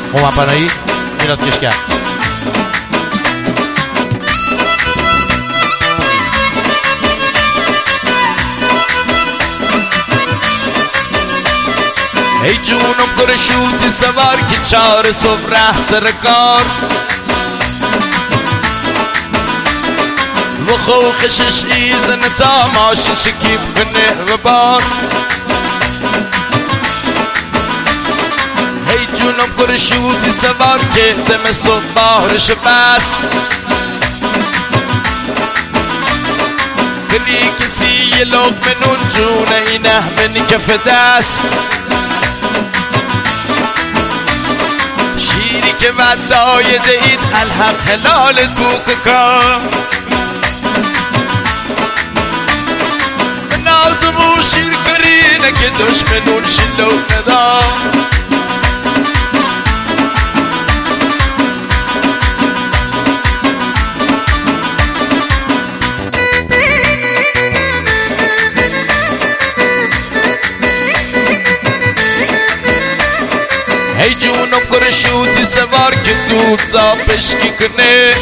هومن پناهی، میلاد کشگر. ای جونم گر شوتی سوار که 4 صبح ره سر کار و خوخشش ایزن تا ماشین شکیب کنه و بار. ای جونم گر شوتی سوار که دم صبح بارش بس کلی کسی یه لقمه نون جونه اینه منی کف دست شیری که ودای دید الحق حلالت بوککا نازمو شیر کرینه که دشمنون شلو ندا ای جونم گر شوتی سوار که دود زاپشکی کنه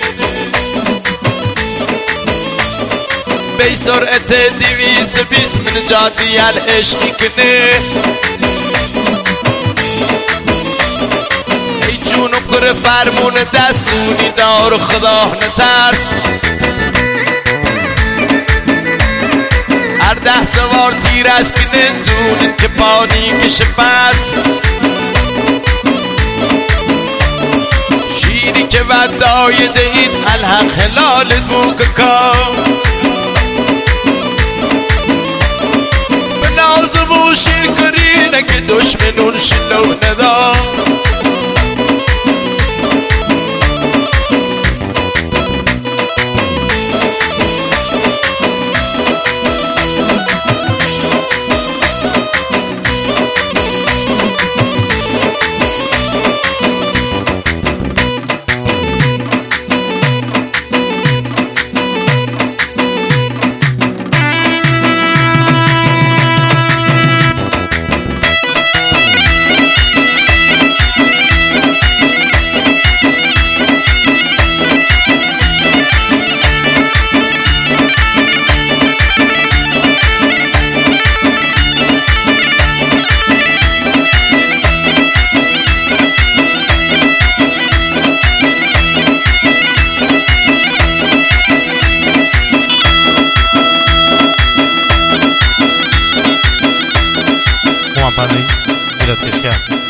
بی سرعت 220 من جادی عشقی کنه. ای جونم گر فرمون دستونی دار خدا نترس هر 10 سوار تیرش کنه دونید که پانی کشه پس شیری که ودای دید الحق حلالت بوککا به نازمو شیر کرینه که دشمنون شلو ندا هومن پناهی، میلاد کشگر.